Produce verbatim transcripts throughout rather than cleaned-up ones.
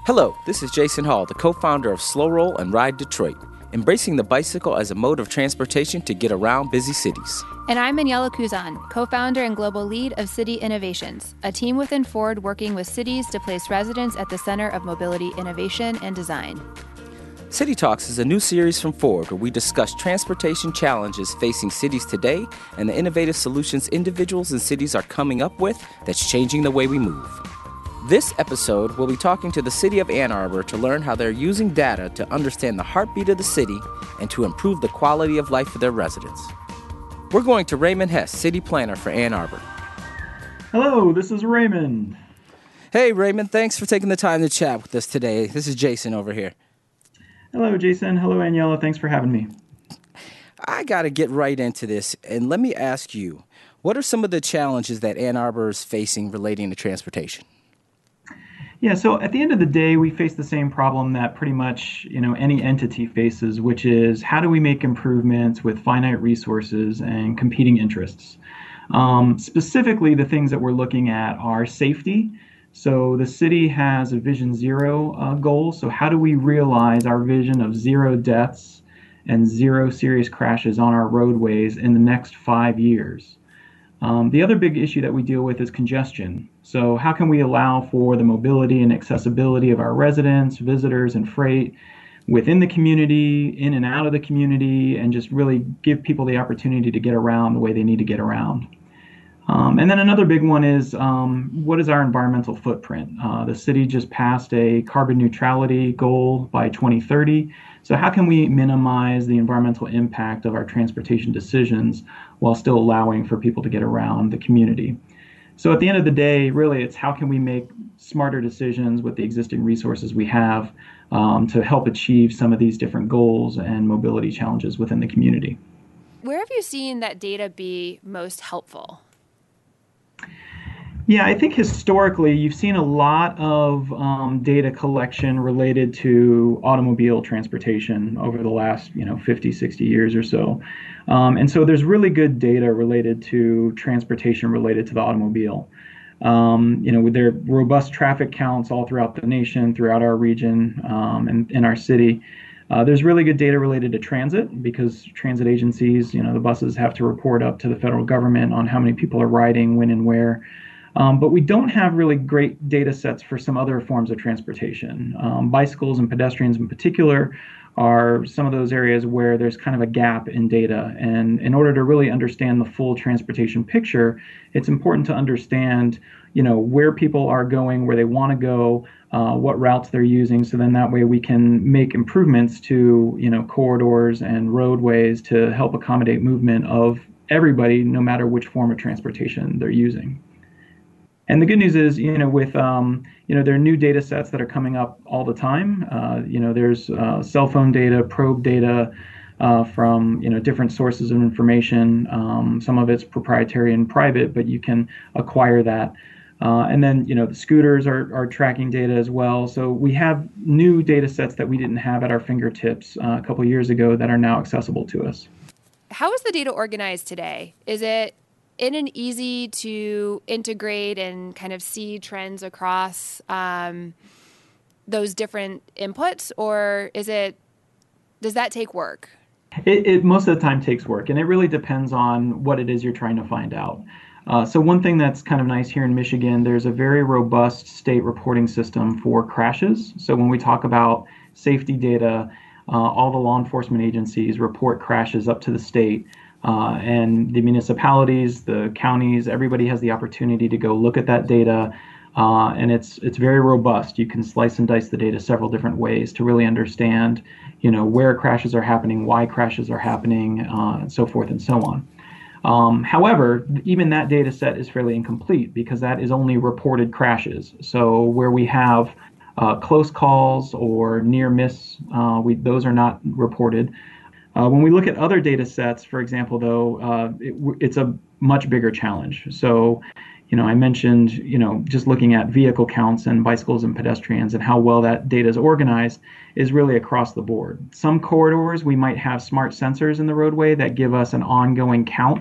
Hello, this is Jason Hall, the co-founder of Slow Roll and Ride Detroit, embracing the bicycle as a mode of transportation to get around busy cities. And I'm Maniela Kuzan, co-founder and global lead of City Innovations, a team within Ford working with cities to place residents at the center of mobility innovation and design. City Talks is a new series from Ford where we discuss transportation challenges facing cities today and the innovative solutions individuals and cities are coming up with that's changing the way we move. This episode, we'll be talking to the City of Ann Arbor to learn how they're using data to understand the heartbeat of the city and to improve the quality of life for their residents. We're going to Raymond Hess, City Planner for Ann Arbor. Hello, this is Raymond. Hey, Raymond, thanks for taking the time to chat with us today. This is Jason over here. Hello, Jason. Hello, Aniela. Thanks for having me. I got to get right into this, and let me ask you, what are some of the challenges that Ann Arbor is facing relating to transportation? Yeah, so at the end of the day, we face the same problem that pretty much, you know, any entity faces, which is how do we make improvements with finite resources and competing interests? Um, specifically, the things that we're looking at are safety. So the city has a Vision Zero uh, goal. So how do we realize our vision of zero deaths and zero serious crashes on our roadways in the next five years? Um, the other big issue that we deal with is congestion. So how can we allow for the mobility and accessibility of our residents, visitors, and freight within the community, in and out of the community, and just really give people the opportunity to get around the way they need to get around? Um, and then another big one is um, what is our environmental footprint? Uh, the city just passed a carbon neutrality goal by twenty thirty. So how can we minimize the environmental impact of our transportation decisions while still allowing for people to get around the community? So at the end of the day, really, it's how can we make smarter decisions with the existing resources we have um, to help achieve some of these different goals and mobility challenges within the community. Where have you seen that data be most helpful? Yeah, I think historically you've seen a lot of um, data collection related to automobile transportation over the last, you know, fifty, sixty years or so. Um, and so there's really good data related to transportation related to the automobile. Um, you know, there are robust traffic counts all throughout the nation, throughout our region, um, and in our city. Uh, there's really good data related to transit because transit agencies, you know, the buses have to report up to the federal government on how many people are riding, when and where. Um, but we don't have really great data sets for some other forms of transportation. Um, bicycles and pedestrians in particular are some of those areas where there's kind of a gap in data. And in order to really understand the full transportation picture, it's important to understand, you know, where people are going, where they want to go, uh, what routes they're using. So then that way we can make improvements to, you know, corridors and roadways to help accommodate movement of everybody, no matter which form of transportation they're using. And the good news is, you know, with, um, you know, there are new data sets that are coming up all the time. Uh, you know, there's uh, cell phone data, probe data uh, from, you know, different sources of information. Um, some of it's proprietary and private, but you can acquire that. Uh, and then, you know, the scooters are, are tracking data as well. So we have new data sets that we didn't have at our fingertips uh, a couple of years ago that are now accessible to us. How is the data organized today? Is it in an easy to integrate and kind of see trends across um, those different inputs, or is it, does that take work? It, it most of the time takes work, and it really depends on what it is you're trying to find out. Uh, so one thing that's kind of nice here in Michigan, there's a very robust state reporting system for crashes. So when we talk about safety data, uh, all the law enforcement agencies report crashes up to the state. Uh, and the municipalities, the counties, everybody has the opportunity to go look at that data, uh, and it's it's very robust. You can slice and dice the data several different ways to really understand, you know, where crashes are happening, why crashes are happening, uh, and so forth and so on. Um, however, even that data set is fairly incomplete because that is only reported crashes. So where we have uh, close calls or near miss, uh, we those are not reported. Uh, when we look at other data sets, for example, though, uh, it, it's a much bigger challenge. So, you know, I mentioned, you know, just looking at vehicle counts and bicycles and pedestrians and how well that data is organized is really across the board. Some corridors, we might have smart sensors in the roadway that give us an ongoing count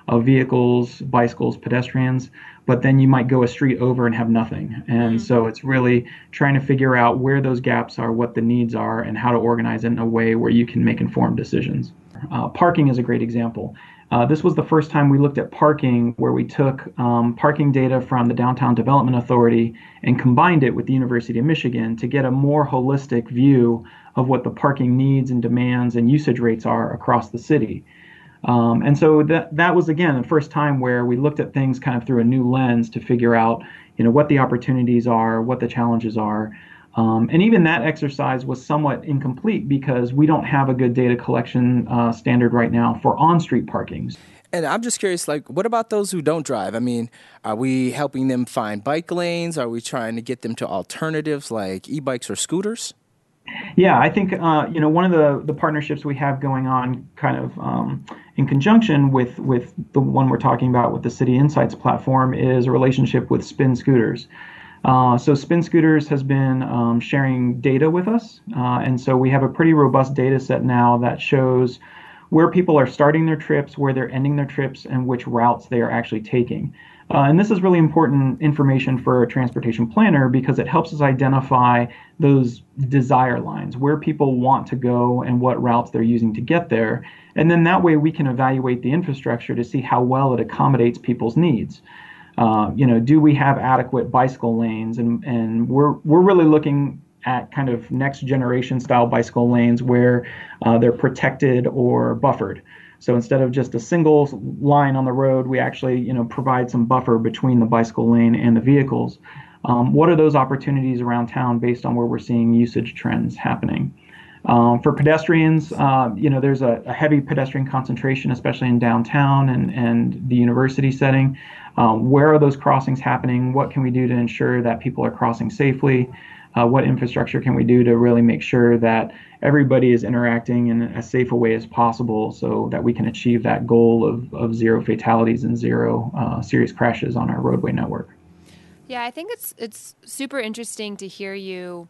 of vehicles, bicycles, pedestrians, but then you might go a street over and have nothing. And mm-hmm. so it's really trying to figure out where those gaps are, what the needs are, and how to organize it in a way where you can make informed decisions. Uh, parking is a great example. Uh, this was the first time we looked at parking, where we took um, parking data from the Downtown Development Authority and combined it with the University of Michigan to get a more holistic view of what the parking needs and demands and usage rates are across the city. Um, and so that that was, again, the first time where we looked at things kind of through a new lens to figure out, you know, what the opportunities are, what the challenges are. Um, and even that exercise was somewhat incomplete because we don't have a good data collection uh, standard right now for on-street parkings. And I'm just curious, like, what about those who don't drive? I mean, are we helping them find bike lanes? Are we trying to get them to alternatives like e-bikes or scooters? Yeah, I think, uh, you know, one of the, the partnerships we have going on kind of um, in conjunction with, with the one we're talking about with the City Insights platform is a relationship with Spin Scooters. Uh, so Spin Scooters has been um, sharing data with us, uh, and so we have a pretty robust data set now that shows where people are starting their trips, where they're ending their trips, and which routes they are actually taking. Uh, and this is really important information for a transportation planner because it helps us identify those desire lines, where people want to go and what routes they're using to get there. And then that way we can evaluate the infrastructure to see how well it accommodates people's needs. Uh, you know, do we have adequate bicycle lanes? And, and we're we're really looking at kind of next generation style bicycle lanes where uh, they're protected or buffered. So instead of just a single line on the road, we actually, you know, provide some buffer between the bicycle lane and the vehicles. Um, what are those opportunities around town based on where we're seeing usage trends happening? Um, for pedestrians, uh, you know, there's a, a heavy pedestrian concentration, especially in downtown and, and the university setting. Um, where are those crossings happening? What can we do to ensure that people are crossing safely? Uh, what infrastructure can we do to really make sure that everybody is interacting in as safe a way as possible so that we can achieve that goal of, of zero fatalities and zero uh, serious crashes on our roadway network? Yeah, I think it's it's super interesting to hear you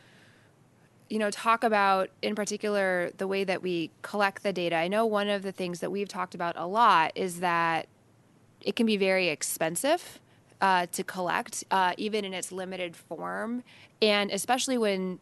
you know, talk about, in particular, the way that we collect the data. I know one of the things that we've talked about a lot is that it can be very expensive uh, to collect, uh, even in its limited form. And especially when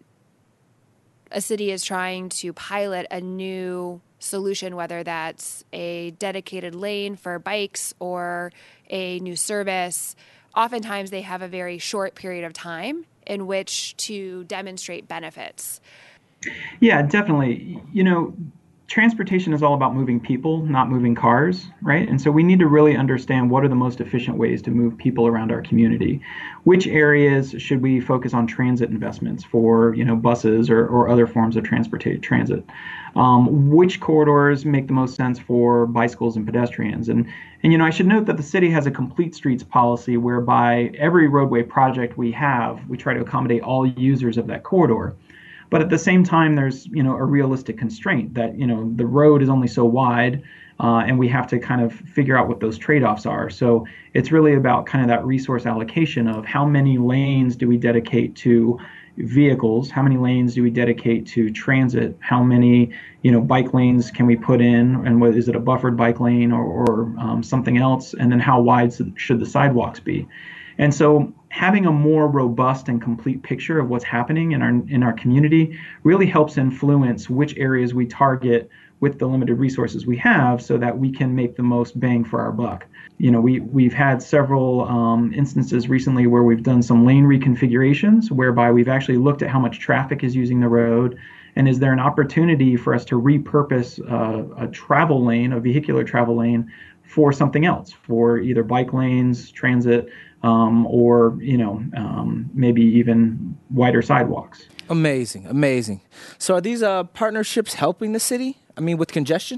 a city is trying to pilot a new solution, whether that's a dedicated lane for bikes or a new service, oftentimes they have a very short period of time in which to demonstrate benefits. Yeah, definitely. You know, transportation is all about moving people, not moving cars, right? And so we need to really understand what are the most efficient ways to move people around our community. Which areas should we focus on transit investments for, you know, buses or, or other forms of transportation transit? Um, which corridors make the most sense for bicycles and pedestrians? And, and, you know, I should note that the city has a complete streets policy whereby every roadway project we have, we try to accommodate all users of that corridor. But at the same time, there's, you know, a realistic constraint that, you know, the road is only so wide uh, and we have to kind of figure out what those trade-offs are. So it's really about kind of that resource allocation of how many lanes do we dedicate to vehicles, how many lanes do we dedicate to transit, how many, you know, bike lanes can we put in, and what is it, a buffered bike lane or, or um, something else, and then how wide should the sidewalks be? And so having a more robust and complete picture of what's happening in our in our community really helps influence which areas we target with the limited resources we have so that we can make the most bang for our buck. You know, we, we've had several um, instances recently where we've done some lane reconfigurations whereby we've actually looked at how much traffic is using the road, and is there an opportunity for us to repurpose uh, a travel lane, a vehicular travel lane, for something else, for either bike lanes, transit, Um, or, you know, um, maybe even wider sidewalks. Amazing, amazing. So are these uh, partnerships helping the city? I mean, with congestion?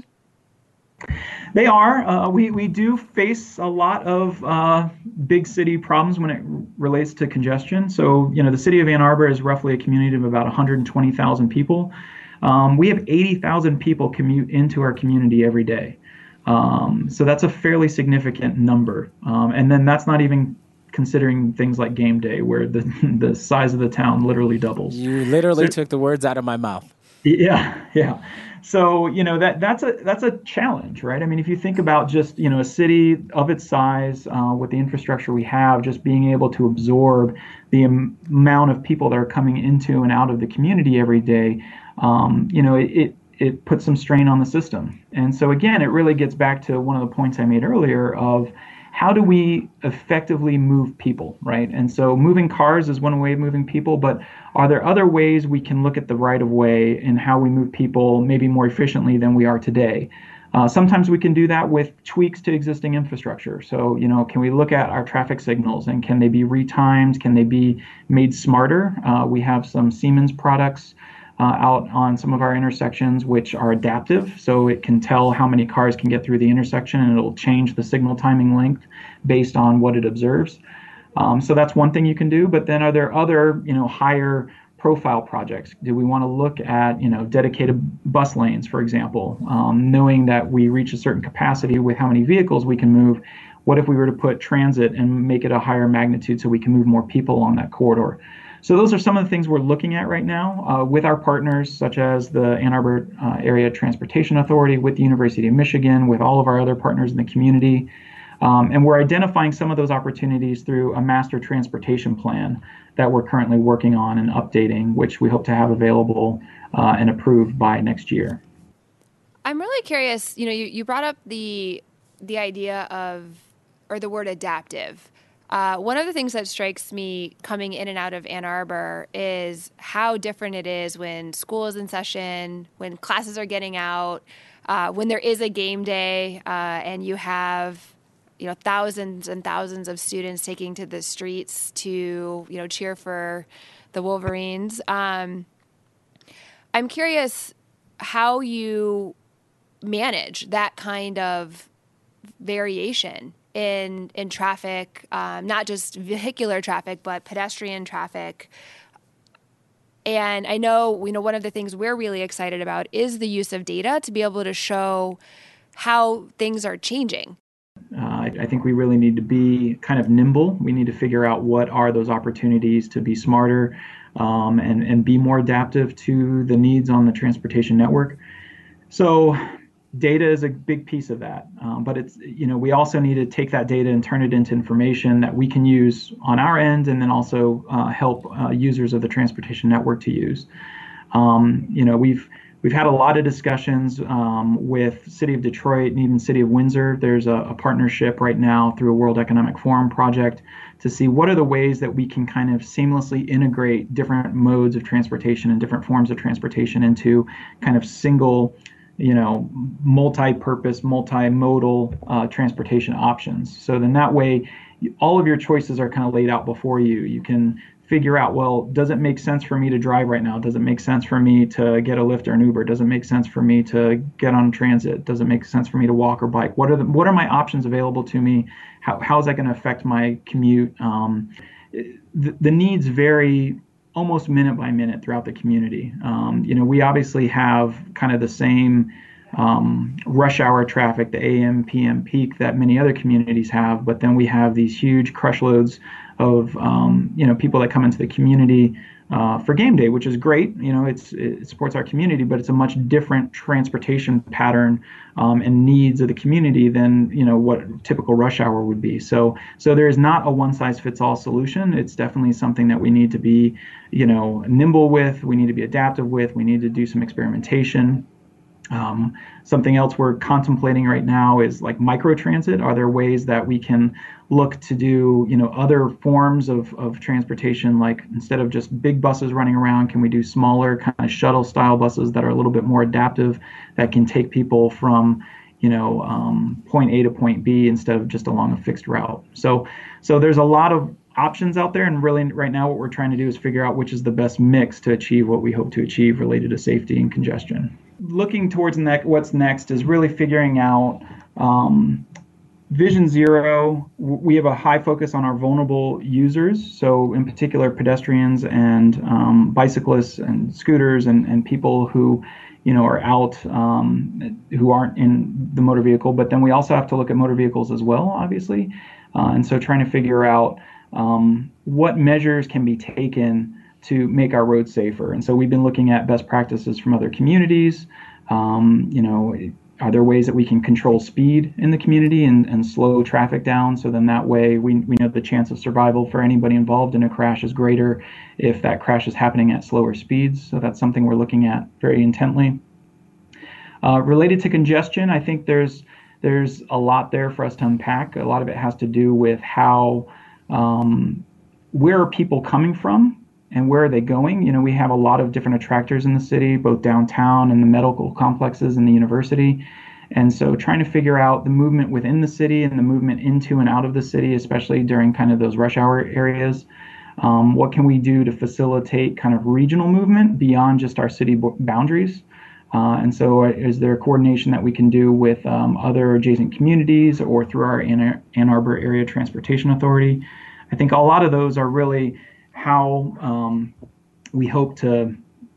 They are. Uh, we, we do face a lot of uh, big city problems when it relates to congestion. So, you know, the city of Ann Arbor is roughly a community of about one hundred twenty thousand people. Um, we have eighty thousand people commute into our community every day. Um, so that's a fairly significant number. Um, and then that's not even considering things like game day, where the the size of the town literally doubles. You literally so, took the words out of my mouth. Yeah, yeah. So, you know, that that's a that's a challenge, right? I mean, if you think about just, you know, a city of its size, uh, with the infrastructure we have, just being able to absorb the am- amount of people that are coming into and out of the community every day, um, you know, it, it it puts some strain on the system. And so again, it really gets back to one of the points I made earlier of how do we effectively move people, right? And so moving cars is one way of moving people, but are there other ways we can look at the right of way and how we move people maybe more efficiently than we are today? Uh, sometimes we can do that with tweaks to existing infrastructure. So, you know, can we look at our traffic signals and can they be retimed? Can they be made smarter? Uh, we have some Siemens products uh, out on some of our intersections which are adaptive. So it can tell how many cars can get through the intersection and it'll change the signal timing length based on what it observes. Um, so that's one thing you can do. But then are there other, you know, higher profile projects? Do we want to look at, you know, dedicated bus lanes, for example, um, knowing that we reach a certain capacity with how many vehicles we can move? What if we were to put transit and make it a higher magnitude so we can move more people along that corridor? So those are some of the things we're looking at right now uh, with our partners, such as the Ann Arbor uh, Area Transportation Authority, with the University of Michigan, with all of our other partners in the community. Um, and we're identifying some of those opportunities through a master transportation plan that we're currently working on and updating, which we hope to have available uh, and approved by next year. I'm really curious, you know, you, you brought up the the idea of, or the word adaptive. Uh, one of the things that strikes me coming in and out of Ann Arbor is how different it is when school is in session, when classes are getting out, uh, when there is a game day, uh, and you have, you know, thousands and thousands of students taking to the streets to, you know, cheer for the Wolverines. Um, I'm curious how you manage that kind of variation in in traffic, um, not just vehicular traffic, but pedestrian traffic. And I know, you know, one of the things we're really excited about is the use of data to be able to show how things are changing. Uh, I, I think we really need to be kind of nimble. We need to figure out what are those opportunities to be smarter um, and, and be more adaptive to the needs on the transportation network. So data is a big piece of that, um, but it's, you know, we also need to take that data and turn it into information that we can use on our end and then also uh, help uh, users of the transportation network to use. Um, you know, we've we've had a lot of discussions um, with City of Detroit and even City of Windsor. There's a, a partnership right now through a World Economic Forum project to see what are the ways that we can kind of seamlessly integrate different modes of transportation and different forms of transportation into kind of single, you know, multi-purpose, multimodal uh, transportation options. So then that way, all of your choices are kind of laid out before you. You can figure out, well, does it make sense for me to drive right now? Does it make sense for me to get a Lyft or an Uber? Does it make sense for me to get on transit? Does it make sense for me to walk or bike? What are the what are my options available to me? How how is that going to affect my commute? Um, the, the needs vary almost minute by minute throughout the community. Um, you know, we obviously have kind of the same um, rush hour traffic, the A M, P M peak that many other communities have, but then we have these huge crush loads of, um, you know, people that come into the community uh, for game day, which is great. You know, it's it supports our community, but it's a much different transportation pattern um, and needs of the community than, you know, what typical rush hour would be. So, so there is not a one size fits all solution. It's definitely something that we need to be, you know, nimble with. We need to be adaptive with. We need to do some experimentation. Um, something else we're contemplating right now is like microtransit. Are there ways that we can look to do, you know, other forms of, of transportation, like instead of just big buses running around, can we do smaller kind of shuttle style buses that are a little bit more adaptive, that can take people from, you know, um, point A to point B instead of just along a fixed route. So, so there's a lot of options out there, and really right now what we're trying to do is figure out which is the best mix to achieve what we hope to achieve related to safety and congestion. Looking towards ne- what's next is really figuring out um, Vision Zero. We have a high focus on our vulnerable users, so in particular pedestrians and um, bicyclists and scooters and, and people who, you know, are out um, who aren't in the motor vehicle. But then we also have to look at motor vehicles as well, obviously, uh, and so trying to figure out um, what measures can be taken to make our roads safer. And so we've been looking at best practices from other communities. Um, you know, are there ways that we can control speed in the community and, and slow traffic down? So then that way we, we know the chance of survival for anybody involved in a crash is greater if that crash is happening at slower speeds. So that's something we're looking at very intently. Uh, related to congestion, I think there's there's a lot there for us to unpack. A lot of it has to do with how, um, where are people coming from and where are they going? You know, we have a lot of different attractors in the city, both downtown and the medical complexes and the university. And so trying to figure out the movement within the city and the movement into and out of the city, especially during kind of those rush hour areas. Um, what can we do to facilitate kind of regional movement beyond just our city boundaries? Uh, and so is there coordination that we can do with um, other adjacent communities or through our Ann, Ann Arbor Area Transportation Authority? I think a lot of those are really how um, we hope to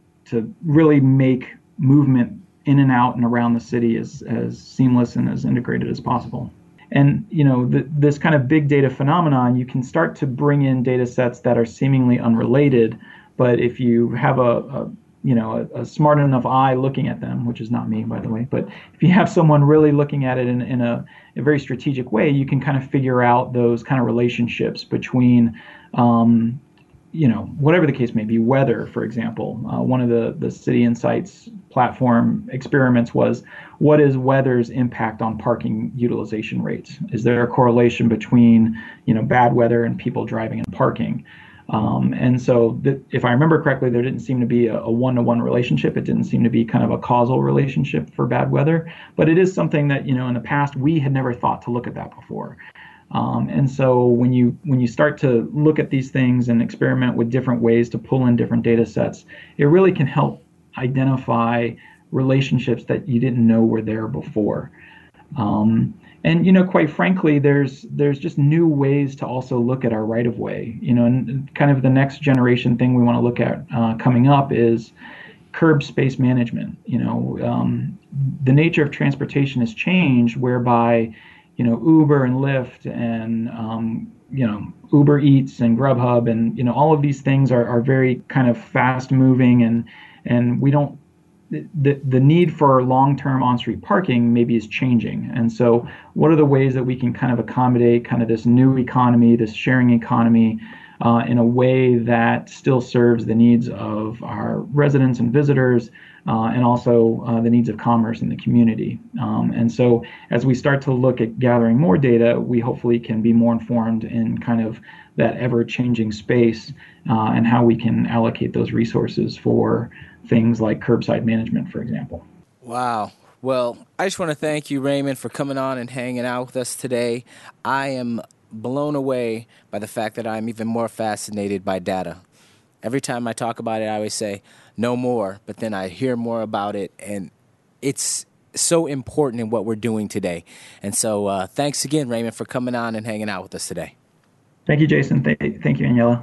to really make movement in and out and around the city as, as seamless and as integrated as possible. And, you know, the, this kind of big data phenomenon, you can start to bring in data sets that are seemingly unrelated, but if you have a, a you know, a, a smart enough eye looking at them, which is not me, by the way, but if you have someone really looking at it in, in a, a very strategic way, you can kind of figure out those kind of relationships between, um, you know, whatever the case may be, weather, for example. Uh, one of the, the City Insights platform experiments was, what is weather's impact on parking utilization rates? Is there a correlation between, you know, bad weather and people driving and parking? Um, and so th- if I remember correctly, there didn't seem to be a, a one-to-one relationship. It didn't seem to be kind of a causal relationship for bad weather. But it is something that, you know, in the past, we had never thought to look at that before. Um, and so when you when you start to look at these things and experiment with different ways to pull in different data sets, it really can help identify relationships that you didn't know were there before. Um, And, you know, quite frankly, there's there's just new ways to also look at our right of way, you know, and kind of the next generation thing we want to look at uh, coming up is curb space management. You know, um, the nature of transportation has changed whereby, you know, Uber and Lyft and, um, you know, Uber Eats and Grubhub and, you know, all of these things are, are very kind of fast moving and and we don't The, the need for long-term on-street parking maybe is changing. And so what are the ways that we can kind of accommodate kind of this new economy, this sharing economy uh, in a way that still serves the needs of our residents and visitors uh, and also uh, the needs of commerce in the community. Um, and so as we start to look at gathering more data, we hopefully can be more informed in kind of that ever-changing space uh, and how we can allocate those resources for things like curbside management, for example. Wow. Well, I just want to thank you, Raymond, for coming on and hanging out with us today. I am blown away by the fact that I'm even more fascinated by data. Every time I talk about it, I always say, no more, but then I hear more about it, and it's so important in what we're doing today. And so uh, thanks again, Raymond, for coming on and hanging out with us today. Thank you, Jason. Th- thank you, Aniela.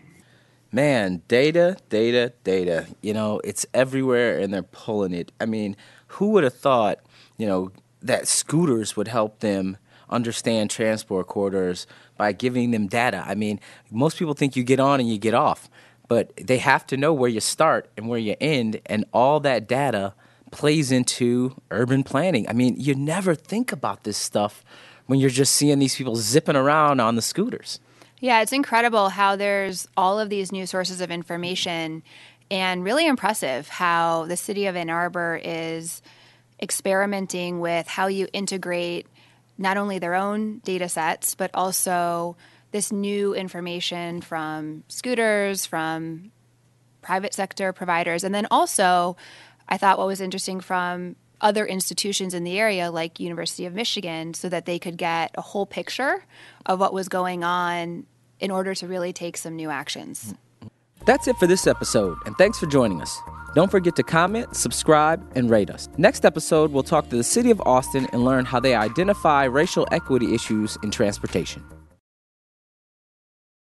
Man, data, data, data. You know, it's everywhere and they're pulling it. I mean, who would have thought, you know, that scooters would help them understand transport corridors by giving them data? I mean, most people think you get on and you get off, but they have to know where you start and where you end, and all that data plays into urban planning. I mean, you never think about this stuff when you're just seeing these people zipping around on the scooters. Yeah, it's incredible how there's all of these new sources of information, and really impressive how the city of Ann Arbor is experimenting with how you integrate not only their own data sets, but also this new information from scooters, from private sector providers, and then also I thought what was interesting from other institutions in the area like University of Michigan, so that they could get a whole picture of what was going on in order to really take some new actions. That's it for this episode, and thanks for joining us. Don't forget to comment, subscribe, and rate us. Next episode, we'll talk to the City of Austin and learn how they identify racial equity issues in transportation.